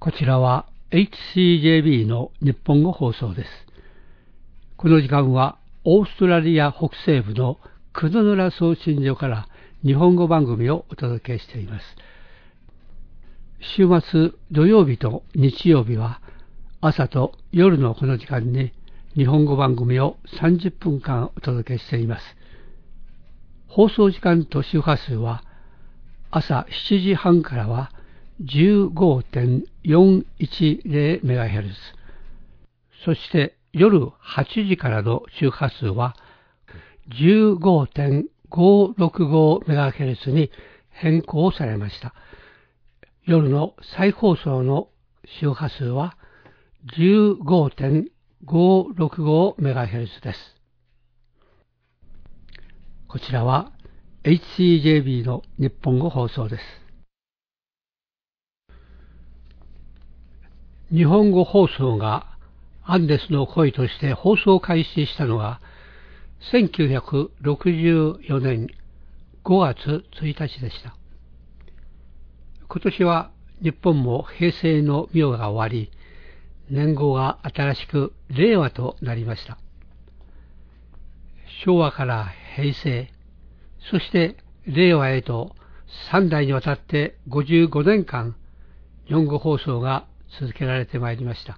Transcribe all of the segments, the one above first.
こちらは HCJB の日本語放送です。この時間はオーストラリア北西部のクドヌラ送信所から日本語番組をお届けしています。週末土曜日と日曜日は朝と夜のこの時間に日本語番組を30分間お届けしています。放送時間と周波数は朝7時半からは 15.410MHz、 そして夜8時からの周波数は 15.565MHz に変更されました。夜の再放送の周波数は 15.565MHz です。こちらは HCJB の日本語放送です。日本語放送がアンデスの声として放送開始したのは1964年5月1日でした。今年は日本も平成の明が終わり、年号が新しく令和となりました。昭和から平成、そして令和へと3代にわたって55年間日本語放送が続けられてまいりました。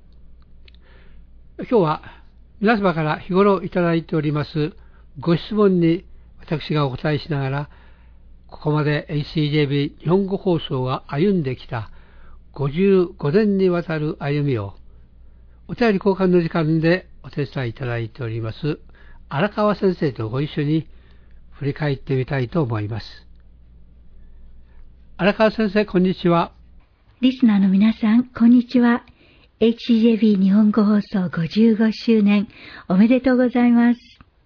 今日は皆様から日頃いただいておりますご質問に私がお答えしながら、ここまで HCJB 日本語放送が歩んできた55年にわたる歩みをお便り交換の時間でお手伝いいただいております荒川先生とご一緒に振り返ってみたいと思います。荒川先生、こんにちは。 リスナーの皆さん、こんにちは。HCJB 日本語放送55周年おめでとうございます。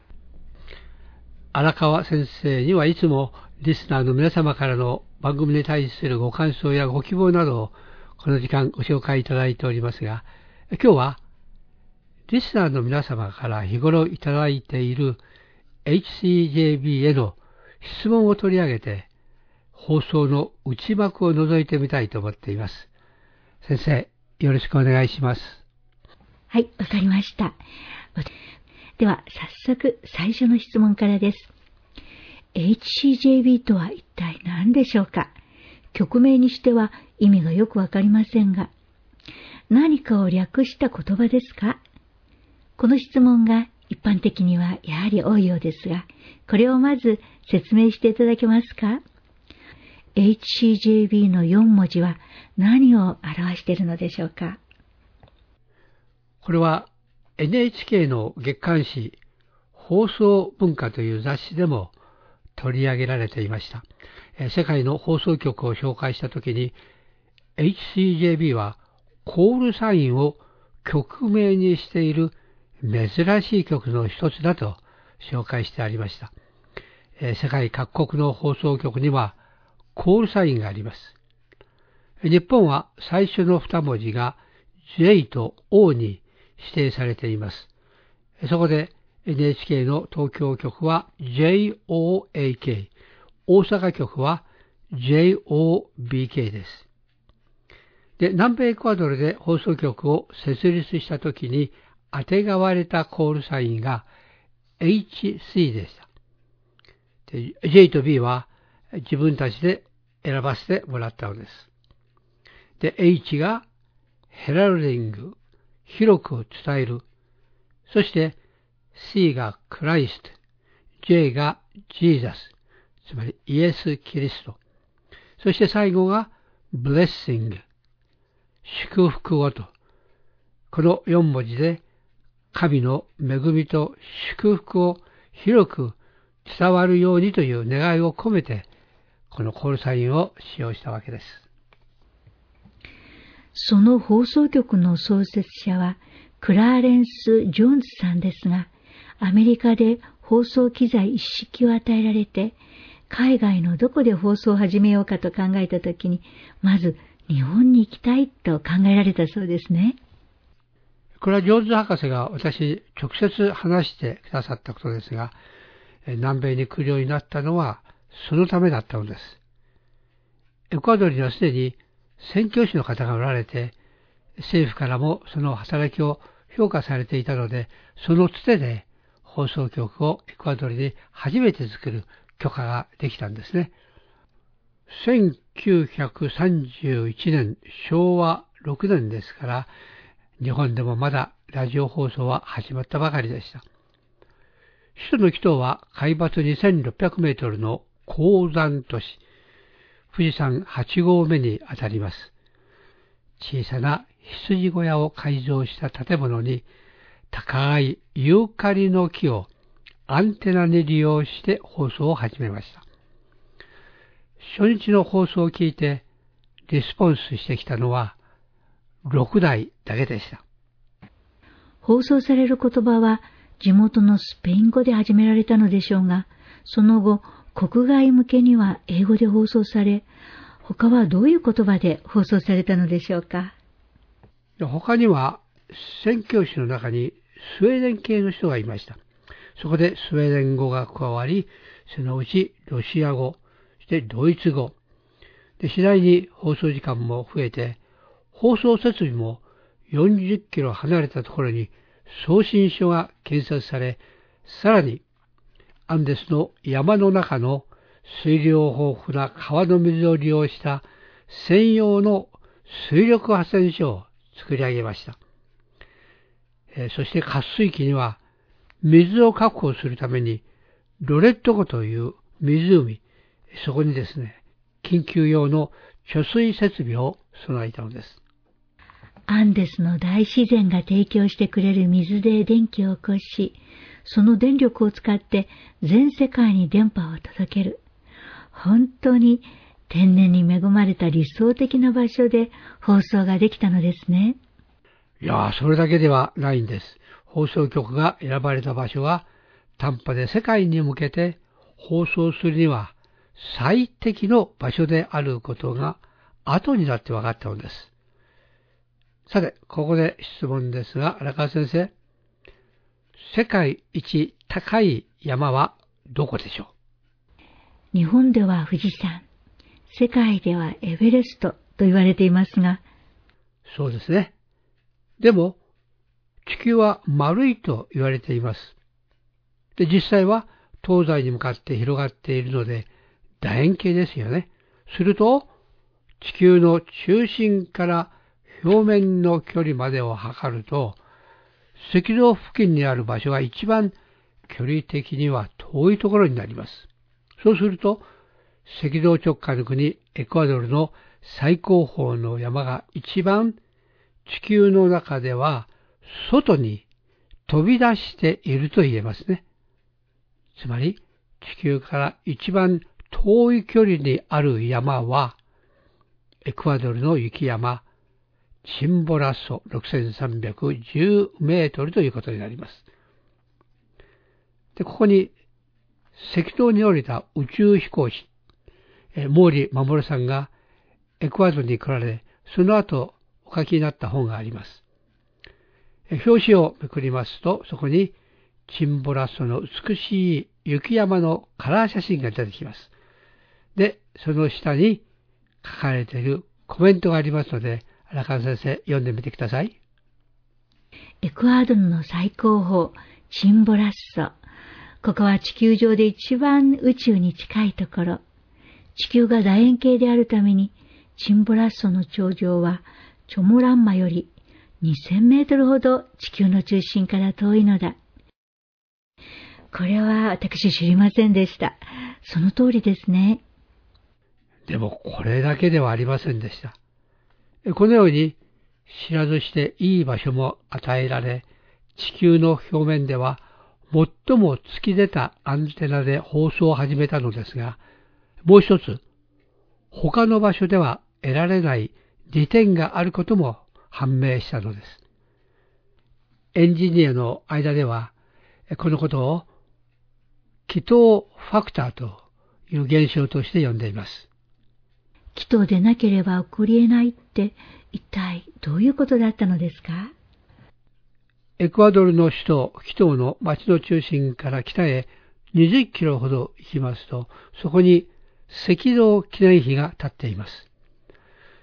荒川先生にはいつもリスナーの皆様からの番組に対するご感想やご希望などをこの時間ご紹介いただいておりますが、今日はリスナーの皆様から日頃いただいている HCJB への質問を取り上げて放送の内幕を覗いてみたいと思っています。先生、よろしくお願いします。 はい、わかりました。では早速最初の質問からです。HCJB とは一体何でしょうか。曲名にしては意味がよくわかりませんが、何かを略した言葉ですか？この質問が一般的にはやはり多いようですが、これをまず説明していただけますか？ HCJB の4文字は何を表しているのでしょうか？ これは NHK の月刊誌放送文化という雑誌でも取り上げられていました。世界の放送局を紹介したときに HCJB はコールサインを曲名にしている珍しい曲の一つだと紹介してありました。世界各国の放送局にはコールサインがあります。日本は最初の2文字が J と O に指定されています。そこで NHK の東京局は JOAK、大阪局は JOBK です。で、南米エクアドルで放送局を設立したときにあてがわれたコールサインが HC でした。で J と B は自分たちで選ばせてもらったのです。で、H がヘラルディング、広く伝える。そして C がクライスト、J がジーザス、つまりイエス・キリスト。そして最後がブレッシング、祝福をと。この4文字で神の恵みと祝福を広く伝わるようにという願いを込めて、このコールサインを使用したわけです。 その放送局の創設者はクラーレンス・ジョーンズさんですが、アメリカで放送機材一式を与えられて、海外のどこで放送を始めようかと考えたときに、まず日本に行きたいと考えられたそうですね。 これはジョーンズ博士が私直接話してくださったことですが、南米に来るようになったのはそのためだったのです。エクアドルにはすでに宣教師の方がおられて、政府からもその働きを評価されていたので、そのつてで放送局をエクアドルに初めて作る許可ができたんですね。1931年、昭和6年ですから、日本でもまだラジオ放送は始まったばかりでした。首都のキトは海抜2600メートルの高山都市、富士山8合目にあたります。小さな羊小屋を改造した建物に高いユーカリの木をアンテナに利用して放送を始めました。初日の放送を聞いてリスポンスしてきたのは6台だけでした。 放送される言葉は地元のスペイン語で始められたのでしょうが、その後国外向けには英語で放送され、他はどういう言葉で放送されたのでしょうか。 他には宣教師の中にスウェーデン系の人がいました。そこでスウェーデン語が加わり、そのうちロシア語、そしてドイツ語。で、次第に放送時間も増えて、放送設備も40キロ離れたところに送信所が建設され、さらにアンデスの山の中の水量豊富な川の水を利用した専用の水力発電所を作り上げました。そして渇水期には水を確保するためにロレット湖という湖、そこにですね、緊急用の貯水設備を備えたのです。 アンデスの大自然が提供してくれる水で電気を起こし、その電力を使って全世界に電波を届ける。本当に天然に恵まれた理想的な場所で放送ができたのですね。 いや、それだけではないんです。放送局が選ばれた場所は短波で世界に向けて放送するには最適の場所であることが後になって分かったのです。さて、ここで質問ですが、荒川先生、世界一高い山はどこでしょう。日本では富士山、世界ではエベレストと言われていますが。 そうですね。でも、地球は丸いと言われています。で、実際は東西に向かって広がっているので、楕円形ですよね。すると、地球の中心から表面の距離までを測ると、赤道付近にある場所が一番距離的には遠いところになります。そうすると、赤道直下の国エクアドルの最高峰の山が一番地球の中では外に飛び出していると言えますね。つまり地球から一番遠い距離にある山はエクアドルの雪山チンボラッソ6310メートルということになります。で、ここに赤道に降りた宇宙飛行士毛利衛さんがエクアドルに来られ、その後お書きになった本があります。表紙をめくりますと、そこにチンボラッソの美しい雪山のカラー写真が出てきます。で、その下に書かれているコメントがありますので、荒川先生、読んでみてください。 エクアドルの最高峰、チンボラッソ。ここは地球上で一番宇宙に近いところ。地球が楕円形であるために、チンボラッソの頂上はチョモランマより2000メートルほど地球の中心から遠いのだ。これは私知りませんでした。その通りですね。 でもこれだけではありませんでした。このように知らずしていい場所も与えられ、地球の表面では最も突き出たアンテナで放送を始めたのですが、もう一つ、他の場所では得られない利点があることも判明したのです。エンジニアの間では、このことを気筒ファクターという現象として呼んでいます。 気筒でなければ起こり得ないって一体どういうことだったのですか？ エクアドルの首都キトーの町の中心から北へ20キロほど行きますと、そこに赤道記念碑が立っています。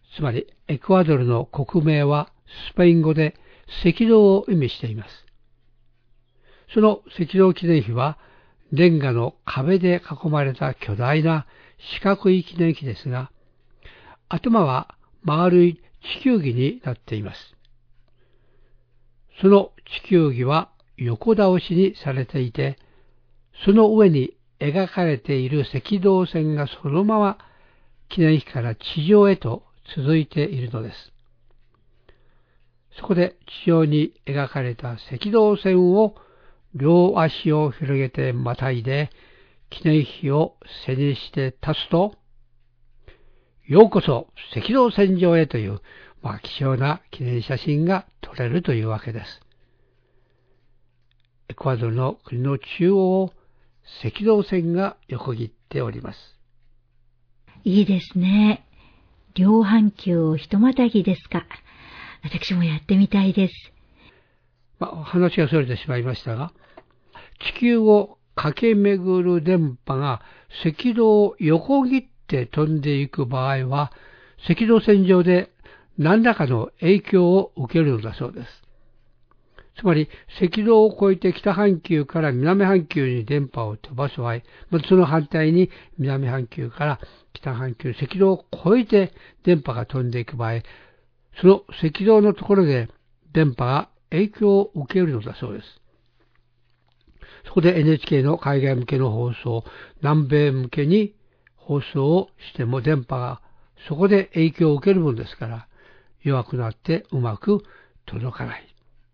つまりエクアドルの国名はスペイン語で赤道を意味しています。その赤道記念碑はレンガの壁で囲まれた巨大な四角い記念碑ですが、頭は丸い地球儀になっています。その地球儀は横倒しにされていて、その上に描かれている赤道線がそのまま記念碑から地上へと続いているのです。そこで地上に描かれた赤道線を両足を広げてまたいで記念碑を背にして立つと、ようこそ赤道線上へという、貴重な記念写真が撮れるというわけです。エクアドルの国の中央を赤道線が横切っております。 いいですね。両半球をひとまたぎですか。私もやってみたいです。 話がそれてしまいましたが、地球を駆け巡る電波が赤道を横切って飛んでいく場合は、赤道線上で何らかの影響を受けるのだそうです。つまり、赤道を越えて北半球から南半球に電波を飛ばす場合、その反対に南半球から北半球、赤道を越えて電波が飛んでいく場合、その赤道のところで電波が影響を受けるのだそうです。そこで NHK の海外向けの放送、南米向けに放送をしても電波がそこで影響を受けるものですから、弱くなってうまく届かない。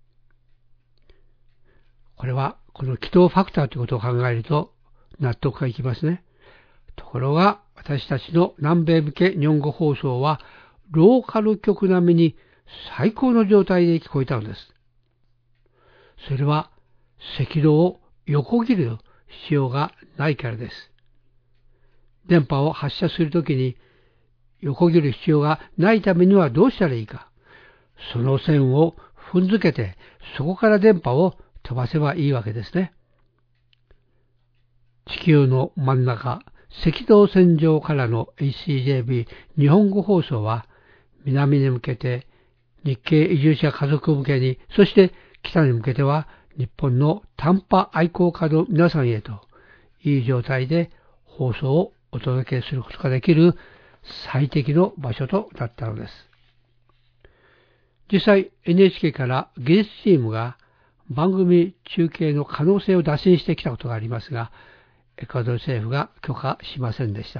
これはこの軌道ファクターということを考えると納得がいきますね。ところが私たちの南米向け日本語放送はローカル局並みに最高の状態で聞こえたのです。それは赤道を横切る必要がないからです。電波を発射するときに横切る必要がないためにはどうしたらいいか。その線を踏んづけてそこから電波を飛ばせばいいわけですね。地球の真ん中、赤道線上からの HCJB 日本語放送は南に向けて日系移住者家族向けに、そして北に向けては日本の短波愛好家の皆さんへといい状態で放送をお届けすることができる最適の場所となったのです。実際 NHK から技術チームが番組中継の可能性を打診してきたことがありますが、エクアドル政府が許可しませんでした。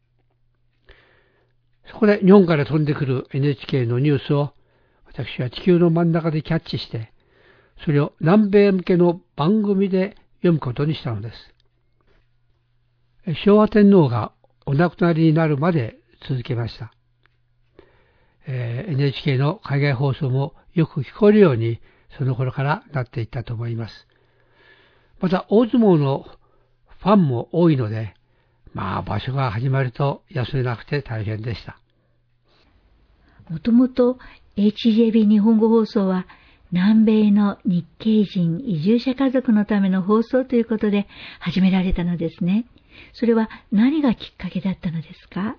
そこで日本から飛んでくる NHK のニュースを私は地球の真ん中でキャッチして、それを南米向けの番組で読むことにしたのです。昭和天皇がお亡くなりになるまで続けました。NHK の海外放送もよく聞こえるようにその頃からなっていったと思います。また大相撲のファンも多いので、場所が始まると休めなくて大変でした。 もともと HJB 日本語放送は南米の日系人移住者家族のための放送ということで始められたのですね。それは何がきっかけだったのですか？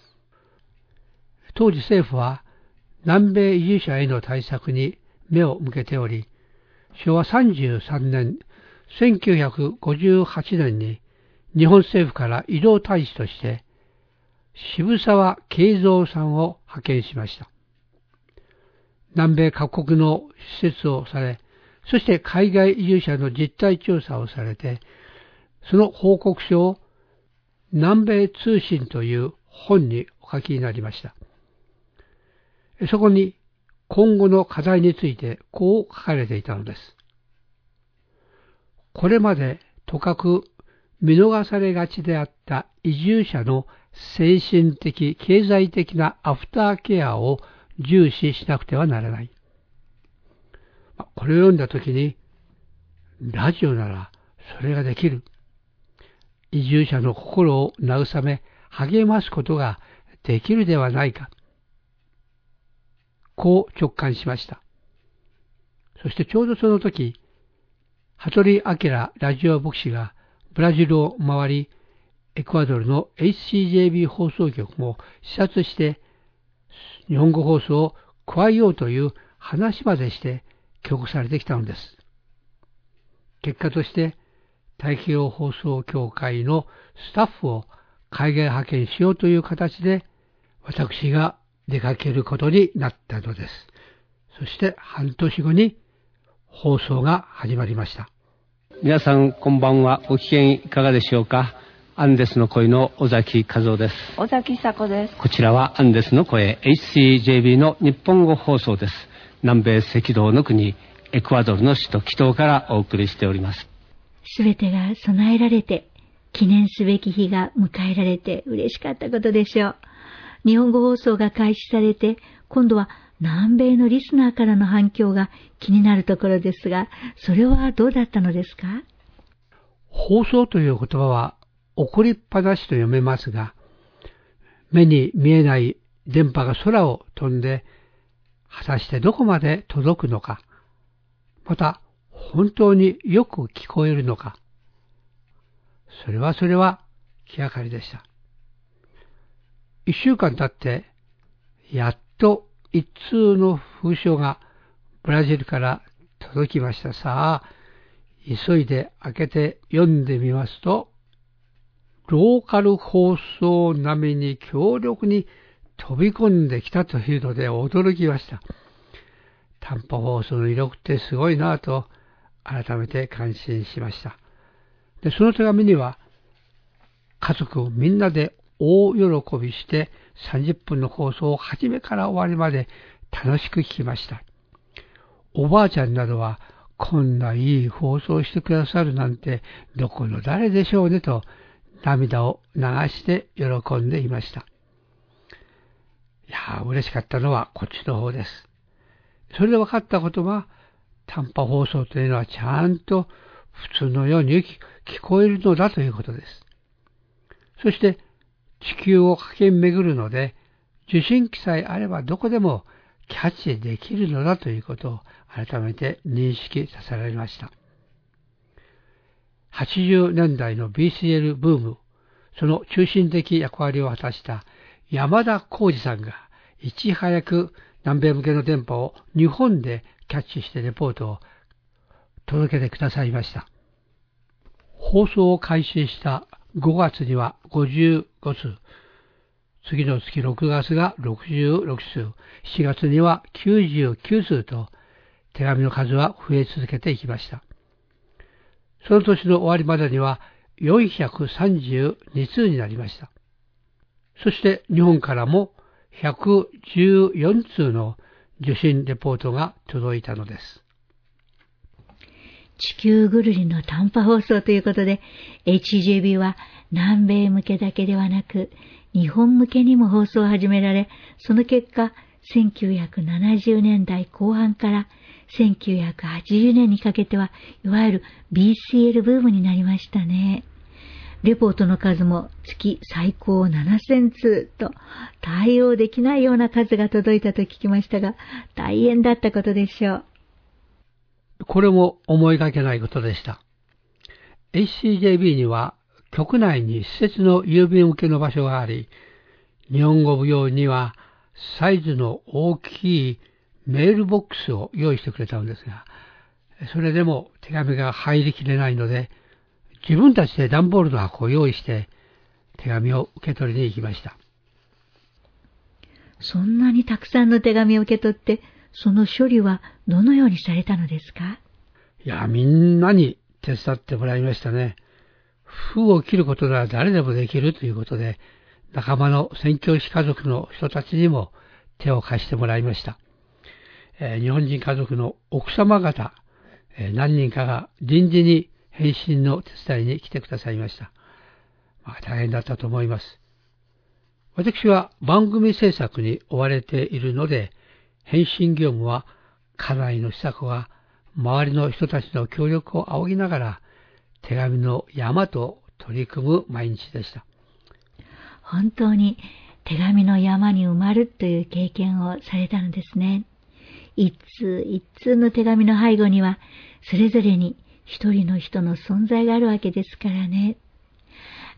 当時政府は南米移住者への対策に目を向けており、昭和33年、1958年に日本政府から移動大使として渋沢慶三さんを派遣しました。南米各国の施設をされ、そして海外移住者の実態調査をされて、その報告書を南米通信という本にお書きになりました。そこに今後の課題についてこう書かれていたのです。これまでとかく見逃されがちであった移住者の精神的、経済的なアフターケアを重視しなくてはならない。これを読んだときに、ラジオならそれができる。移住者の心を慰め、励ますことができるではないか。こう直感しました。そしてちょうどその時、羽鳥明ラジオ牧師がブラジルを回り、エクアドルの HCJB 放送局も視察して、 日本語放送を加えようという話までして許可されてきたのです。結果として太平洋放送協会のスタッフを海外派遣しようという形で私が出かけることになったのです。そして半年後に放送が始まりました。 皆さんこんばんは。ご機嫌いかがでしょうか。アンデスの声の尾崎和夫です。 尾崎久子です。 こちらはアンデスの声 HCJB の日本語放送です。南米赤道の国エクアドルの首都キトーからお送りしております。 すべてが備えられて記念すべき日が迎えられて嬉しかったことでしょう。日本語放送が開始されて今度は南米のリスナーからの反響が気になるところですが、それはどうだったのですか？ 放送という言葉は起こりっぱなしと読めますが、目に見えない電波が空を飛んで、果たしてどこまで届くのか、また本当によく聞こえるのか、それは気がかりでした。1週間経って、やっと一通の封書がブラジルから届きました。さあ、急いで開けて読んでみますと、ローカル放送並みに強力に飛び込んできたというので驚きました。短波放送の威力ってすごいなぁと改めて感心しました。で、その手紙には家族みんなで大喜びして30分の放送を初めから終わりまで楽しく聞きました。おばあちゃんなどはこんないい放送をしてくださるなんてどこの誰でしょうねと涙を流して喜んでいました。いやー、嬉しかったのはこっちの方です。それで分かったことは、短波放送というのはちゃんと普通のように聞こえるのだということです。そして地球を駆け巡るので、受信機さえあればどこでもキャッチできるのだということを改めて認識させられました。80年代の BCL ブーム、その中心的役割を果たした山田浩二さんがいち早く南米向けの電波を日本でキャッチしてレポートを届けてくださいました。放送を開始した5月には55数、次の月6月が66数、7月には99数と手紙の数は増え続けていきました。その年の終わりまでには432通になりました。そして日本からも114通の受信レポートが届いたのです。 地球ぐるりの短波放送ということで、HJB は南米向けだけではなく、日本向けにも放送を始められ、その結果、1970年代後半から1980年にかけては、いわゆる BCL ブームになりましたね。レポートの数も月最高7000通と対応できないような数が届いたと聞きましたが、大変だったことでしょう。 これも思いがけないことでした。HCJB には局内に施設の郵便受けの場所があり、日本語舞踊にはサイズの大きいメールボックスを用意してくれたのですが、それでも手紙が入りきれないので、自分たちで段ボールの箱を用意して手紙を受け取りに行きました。 そんなにたくさんの手紙を受け取って、その処理はどのようにされたのですか？ いや、みんなに手伝ってもらいましたね。封を切ることなら誰でもできるということで、仲間の宣教師家族の人たちにも手を貸してもらいました。日本人家族の奥様方、何人かが臨時に返信の手伝いに来てくださいました。大変だったと思います。私は番組制作に追われているので、返信業務は家内の久子が周りの人たちの協力を仰ぎながら手紙の山と取り組む毎日でした。 本当に手紙の山に埋まるという経験をされたのですね。一通一通の手紙の背後にはそれぞれに一人の人の存在があるわけですからね。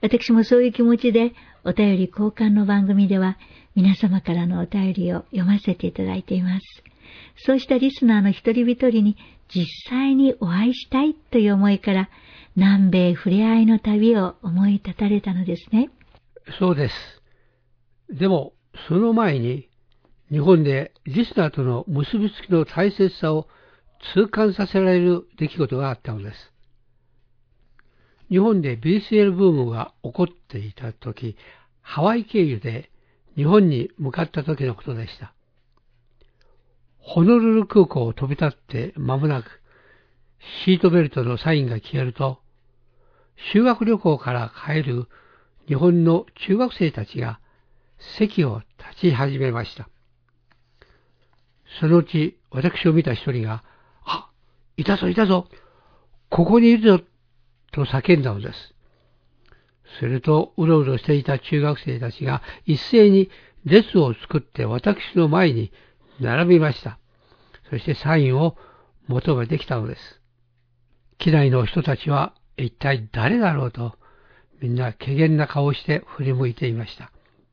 私もそういう気持ちでお便り交換の番組では皆様からのお便りを読ませていただいています。そうしたリスナーの一人一人に実際にお会いしたいという思いから南米ふれあいの旅を思い立たれたのですね。 そうです。でもその前に日本でリスナーとの結びつきの大切さを痛感させられる出来事があったのです。日本で BCL ブームが起こっていたとき、ハワイ経由で日本に向かった時のことでした。ホノルル空港を飛び立って間もなく、シートベルトのサインが消えると、修学旅行から帰る日本の中学生たちが席を立ち始めました。そのうち私を見た一人が、あ、いたぞいたぞ、ここにいるぞ、と叫んだのです。すると、うろうろしていた中学生たちが一斉に列を作って私の前に並びました。そしてサインを求めてきたのです。機内の人たちは一体誰だろうと、みんな怪げな顔をして振り向いていました。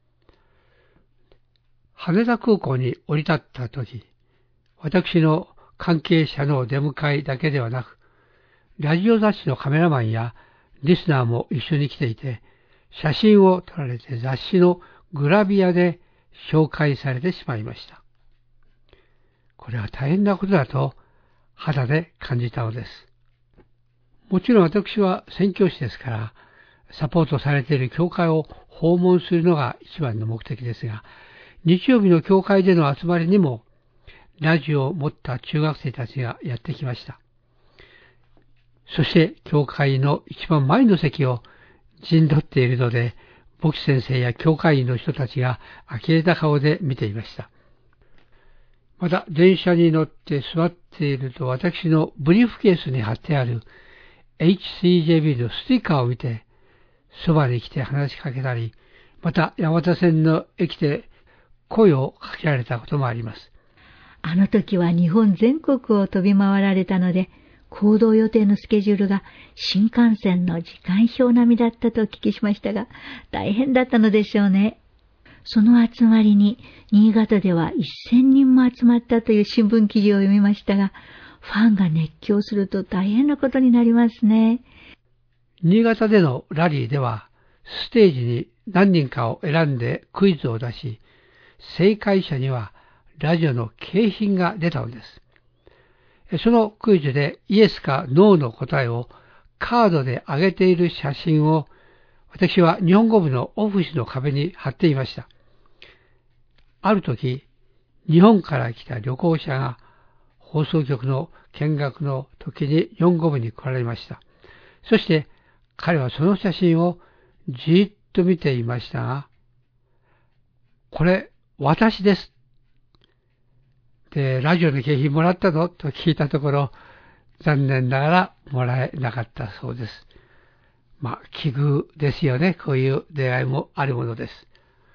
羽田空港に降り立ったとき、私の関係者の出迎えだけではなく、ラジオ雑誌のカメラマンやリスナーも一緒に来ていて、写真を撮られて雑誌のグラビアで紹介されてしまいました。これは大変なことだと肌で感じたのです。もちろん私は宣教師ですから、サポートされている教会を訪問するのが一番の目的ですが、日曜日の教会での集まりにもラジオを持った中学生たちがやってきました。そして教会の一番前の席を陣取っているので、牧師先生や教会員の人たちが呆れた顔で見ていました。また電車に乗って座っていると、私のブリーフケースに貼ってある HCJB のステッカーを見て、そばに来て話しかけたり、また山手線の駅で声をかけられたこともあります。 あの時は日本全国を飛び回られたので、行動予定のスケジュールが新幹線の時間表並みだったとお聞きしましたが、大変だったのでしょうね。その集まりに新潟では1000人も集まったという新聞記事を読みましたが、ファンが熱狂すると大変なことになりますね。 新潟でのラリーでは、ステージに何人かを選んでクイズを出し、正解者にはラジオの景品が出たのです。そのクイズでイエスかノーの答えをカードで上げている写真を私は日本語部のオフィスの壁に貼っていました。ある時、日本から来た旅行者が放送局の見学の時に日本語部に来られました。そして彼はその写真をじっと見ていましたが、これ私です。で、ラジオの景品もらったのと聞いたところ、残念ながらもらえなかったそうです。まあ、奇遇ですよね。こういう出会いもあるものです。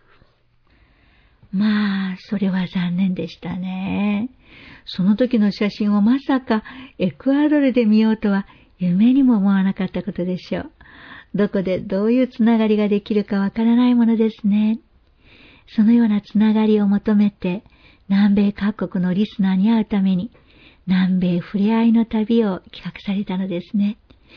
まあ、それは残念でしたね。その時の写真をまさかエクアドルで見ようとは夢にも思わなかったことでしょう。どこでどういうつながりができるかわからないものですね。そのようなつながりを求めて、南米各国のリスナーに会うために、南米ふれあいの旅を企画されたのですね。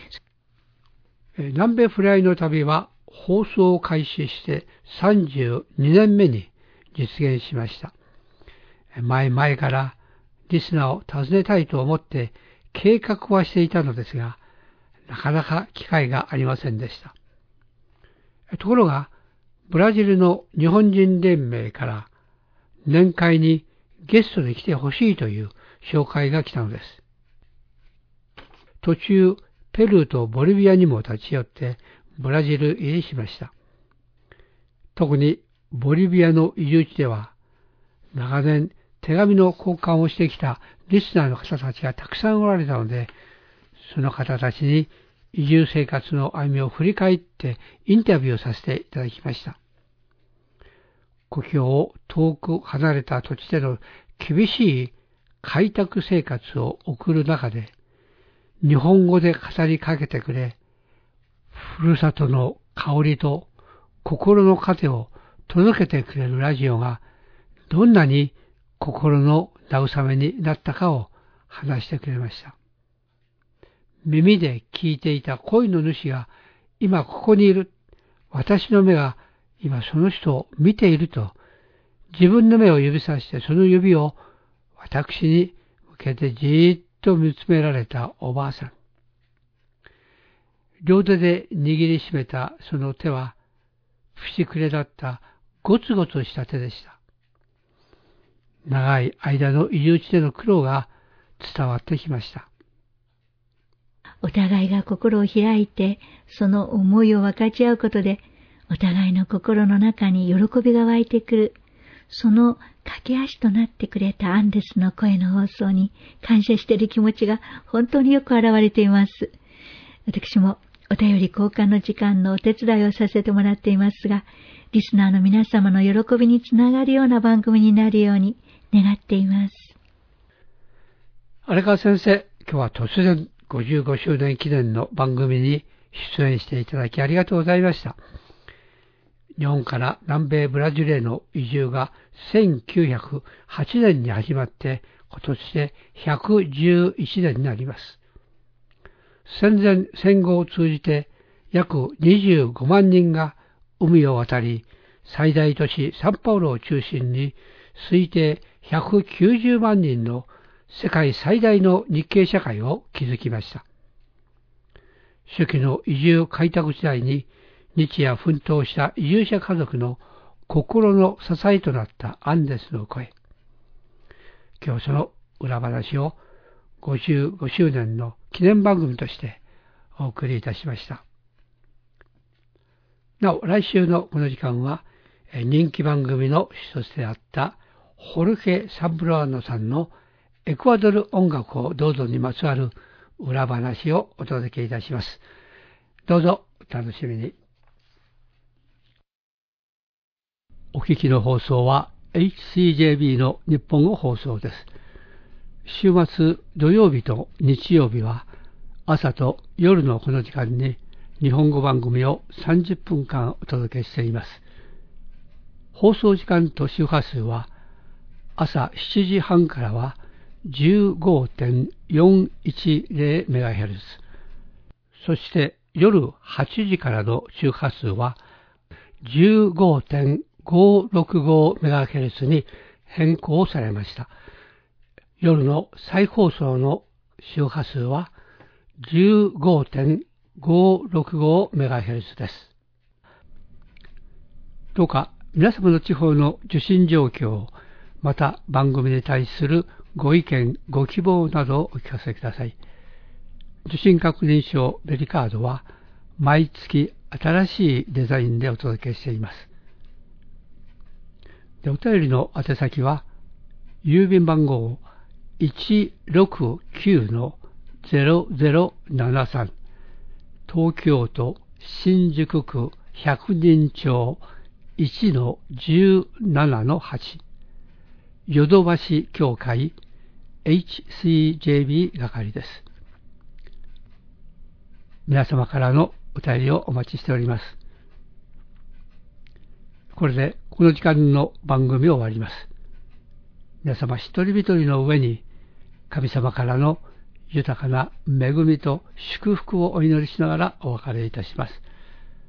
南米ふれあいの旅は放送を開始して32年目に実現しました。前々からリスナーを訪ねたいと思って計画はしていたのですが、なかなか機会がありませんでした。ところが、ブラジルの日本人連盟から年会にゲストで来てほしいという紹介が来たのです。途中、ペルーとボリビアにも立ち寄ってブラジル入りしました。特にボリビアの移住地では、長年手紙の交換をしてきたリスナーの方たちがたくさんおられたので、その方たちに移住生活の歩みを振り返ってインタビューをさせていただきました。故郷を遠く離れた土地での厳しい開拓生活を送る中で、日本語で語りかけてくれ、ふるさとの香りと心の糧を届けてくれるラジオがどんなに心の慰めになったかを話してくれました。耳で聞いていた声の主が今ここにいる。私の目が今その人を見ていると、自分の目を指さしてその指を私に向けてじーっと見つめられたおばあさん。両手で握りしめたその手は、節くれだったゴツゴツした手でした。長い間の移住地での苦労が伝わってきました。 お互いが心を開いて、その思いを分かち合うことで、お互いの心の中に喜びが湧いてくる、その駆け足となってくれたアンデスの声の放送に感謝している気持ちが本当によく表れています。私もお便り交換の時間のお手伝いをさせてもらっていますが、リスナーの皆様の喜びにつながるような番組になるように願っています。 荒川先生、今日は突然55周年記念の番組に出演していただきありがとうございました。日本から南米ブラジルへの移住が1908年に始まって今年で111年になります。戦前戦後を通じて約25万人が海を渡り、最大都市サンパウロを中心に推定190万人の世界最大の日系社会を築きました。初期の移住開拓時代に日夜奮闘した移住者家族の心の支えとなったアンデスの声。今日その裏話を55周年の記念番組としてお送りいたしました。なお、来週のこの時間は人気番組の一つであったホルヘ・サンブロアノさんのエクアドル音楽をどうぞにまつわる裏話をお届けいたします。どうぞお楽しみに。お聞きの放送は HCJB の日本語放送です。週末土曜日と日曜日は朝と夜のこの時間に日本語番組を30分間お届けしています。放送時間と周波数は朝7時半からは 15.410MHz、 そして夜8時からの周波数は 15.565MHz に変更されました。夜の再放送の周波数は 15.565MHz です。どうか皆様の地方の受信状況、また番組に対するご意見、ご希望などをお聞かせください。受信確認証ベリカードは毎月新しいデザインでお届けしています。お便りの宛先は郵便番号 169-0073 東京都新宿区百人町 1-17-8 ヨドバシ協会 HCJB 係です。皆様からのお便りをお待ちしております。これでこの時間の番組を終わります。皆様一人一人の上に神様からの豊かな恵みと祝福をお祈りしながらお別れいたします。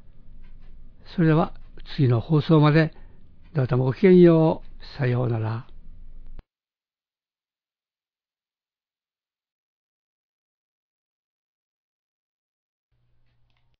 それでは次の放送までどうぞごきげんよう。さようなら。